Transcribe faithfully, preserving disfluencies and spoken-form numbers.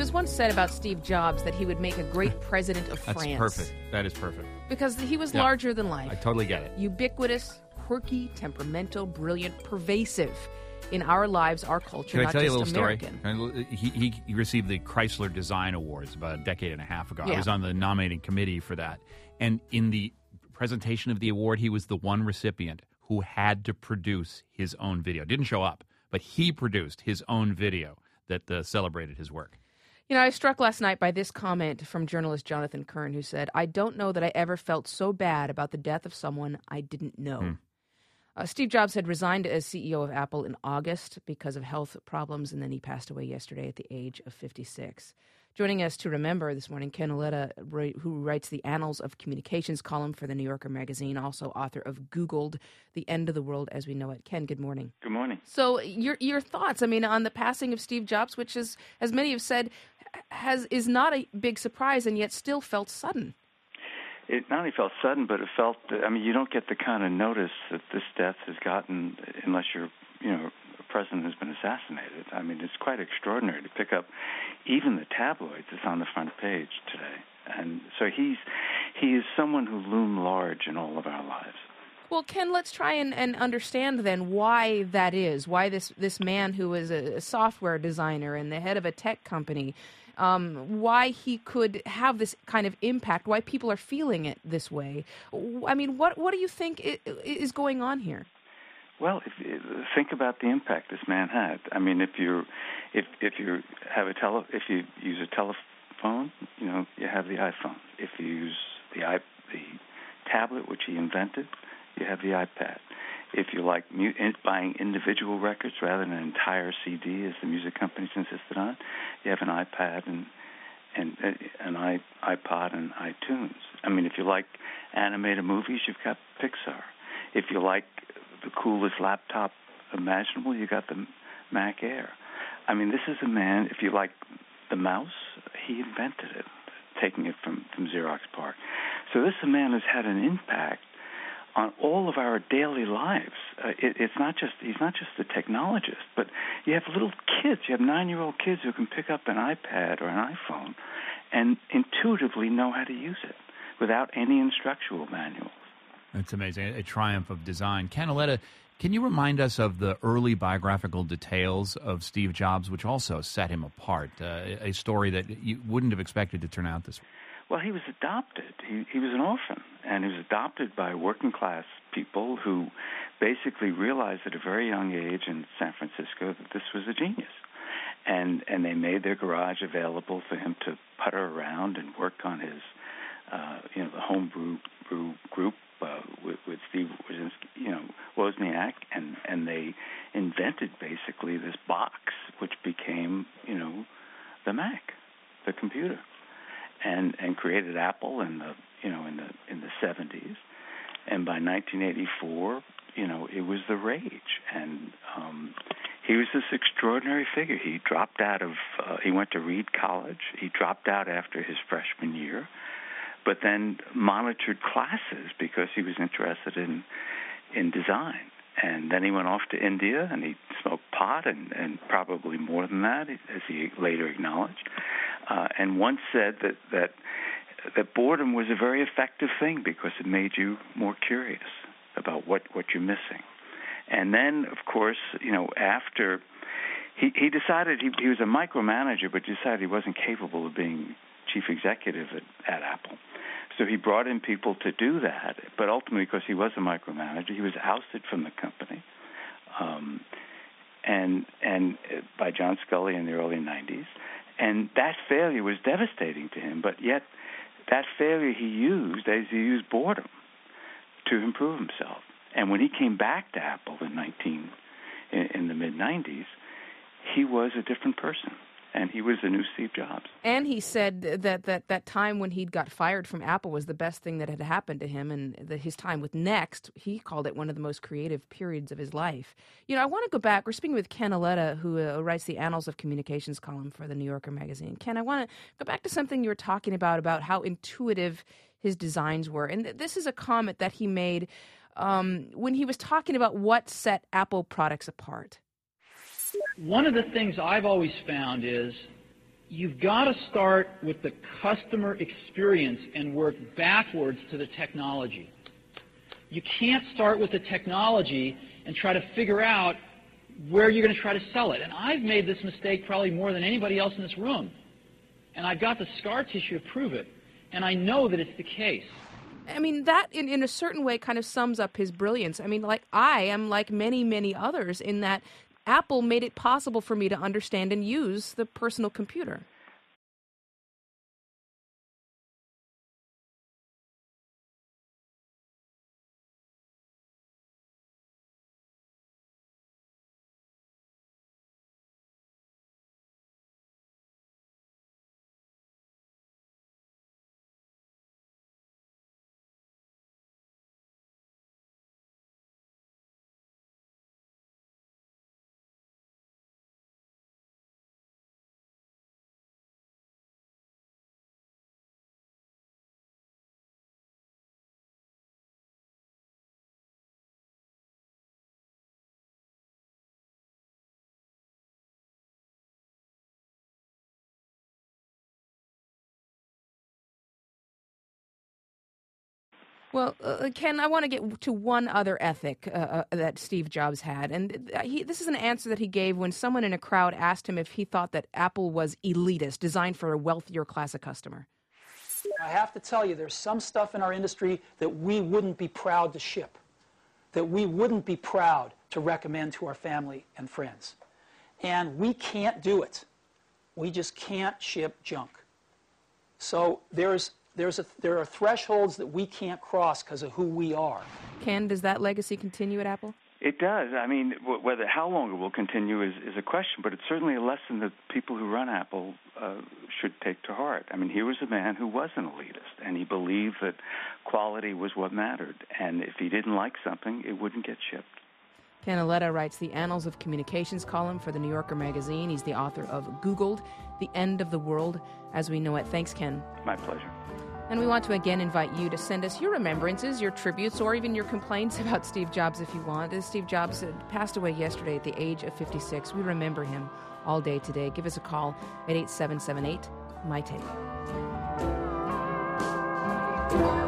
was once said about Steve Jobs that he would make a great president of That's France. perfect. That is perfect. Because he was Yeah. larger than life. I totally get it. Ubiquitous, quirky, temperamental, brilliant, pervasive in our lives, our culture, Can I not tell you a just little American. story? He, he, he received the Chrysler Design Awards about a decade and a half ago. Yeah. I was on the nominating committee for that. And in the presentation of the award, he was the one recipient who had to produce his own video. Didn't show up, but he produced his own video that uh, celebrated his work. You know, I was struck last night by this comment from journalist Jonathan Kern, who said, "I don't know that I ever felt so bad about the death of someone I didn't know." Hmm. Uh, Steve Jobs had resigned as C E O of Apple in August because of health problems, and then he passed away yesterday at the age of fifty-six. Joining us to remember this morning, Ken Auletta, who writes the Annals of Communications column for the New Yorker magazine, also author of Googled, The End of the World as We Know It. Ken, good morning. Good morning. So your your thoughts, I mean, on the passing of Steve Jobs, which is, as many have said, has is not a big surprise and yet still felt sudden. It not only felt sudden, but it felt, I mean, you don't get the kind of notice that this death has gotten unless you're, you know, a president has been assassinated. I mean, it's quite extraordinary to pick up even the tabloids that's on the front page today. And so he's he is someone who loomed large in all of our lives. Well, Ken, let's try and, and understand then why that is, why this, this man who is a, a software designer and the head of a tech company, um, why he could have this kind of impact, why people are feeling it this way. I mean, what what do you think is going on here? Well, if, if, think about the impact this man had. I mean, if you if if you have a tele if you use a telephone, you know, you have the iPhone. If you use the i the tablet, which he invented, you have the iPad. If you like mu- in, buying individual records rather than an entire C D, as the music companies insisted on, you have an iPad and and uh, an i iPod and iTunes. I mean, if you like animated movies, you've got Pixar. If you like the coolest laptop imaginable, you got the Mac Air. I mean, this is a man. If you like the mouse, he invented it, taking it from from Xerox PARC. So this is a man who's had an impact on all of our daily lives. Uh, it, it's not just he's not just a technologist, but you have little kids. You have nine-year-old kids who can pick up an iPad or an iPhone and intuitively know how to use it without any instructional manuals. It's amazing. A triumph of design. Ken Auletta, can you remind us of the early biographical details of Steve Jobs, which also set him apart? Uh, a story that you wouldn't have expected to turn out this way. Well, he was adopted. He, he was an orphan, and he was adopted by working-class people who basically realized at a very young age in San Francisco that this was a genius. And and they made their garage available for him to putter around and work on his, uh, you know, the homebrew brew group uh, with, with Steve, you know, Wozniak, and, and they invented basically this box, which became, you know, the Mac, the computer. And, and created Apple in the you know in the in the seventies, and by nineteen eighty-four, you know, it was the rage, and um, he was this extraordinary figure. He dropped out of uh, he went to Reed College. He dropped out after his freshman year, but then monitored classes because he was interested in in design. And then he went off to India, and he smoked pot, and, and probably more than that, as he later acknowledged. Uh, and once said that, that that boredom was a very effective thing because it made you more curious about what, what you're missing. And then, of course, you know, after he, he decided he, he was a micromanager, but decided he wasn't capable of being chief executive at, at Apple. So he brought in people to do that, but ultimately, because he was a micromanager, he was ousted from the company, um, and and by John Scully in the early nineties. And that failure was devastating to him, but yet that failure he used as he used boredom to improve himself. And when he came back to Apple in nineteen in, in the mid nineties, he was a different person. And he was the new Steve Jobs. And he said that that, that time when he got fired from Apple was the best thing that had happened to him, and that his time with Next, he called it one of the most creative periods of his life. You know, I want to go back. We're speaking with Ken Auletta, who uh, writes the Annals of Communications column for the New Yorker magazine. Ken, I want to go back to something you were talking about, about how intuitive his designs were. And th- this is a comment that he made um, when he was talking about what set Apple products apart. One of the things I've always found is you've got to start with the customer experience and work backwards to the technology. You can't start with the technology and try to figure out where you're going to try to sell it. And I've made this mistake probably more than anybody else in this room. And I've got the scar tissue to prove it. And I know that it's the case. I mean, that in, in a certain way kind of sums up his brilliance. I mean, like I am like many, many others in that Apple made it possible for me to understand and use the personal computer. Well, uh, Ken, I want to get to one other ethic uh, uh, that Steve Jobs had. And he, this is an answer that he gave when someone in a crowd asked him if he thought that Apple was elitist, designed for a wealthier class of customer. I have to tell you, there's some stuff in our industry that we wouldn't be proud to ship, that we wouldn't be proud to recommend to our family and friends. And we can't do it. We just can't ship junk. So there's... There's a, there are thresholds that we can't cross because of who we are. Ken, does that legacy continue at Apple? It does. I mean, whether how long it will continue is, is a question, but it's certainly a lesson that people who run Apple uh, should take to heart. I mean, he was a man who was an elitist, and he believed that quality was what mattered, and if he didn't like something, it wouldn't get shipped. Ken Auletta writes the Annals of Communications column for the New Yorker magazine. He's the author of Googled, The End of the World as We Know It. Thanks, Ken. My pleasure. And we want to again invite you to send us your remembrances, your tributes, or even your complaints about Steve Jobs if you want. Steve Jobs passed away yesterday at the age of fifty-six. We remember him all day today. Give us a call at eight seven seven eight, M Y T A K E.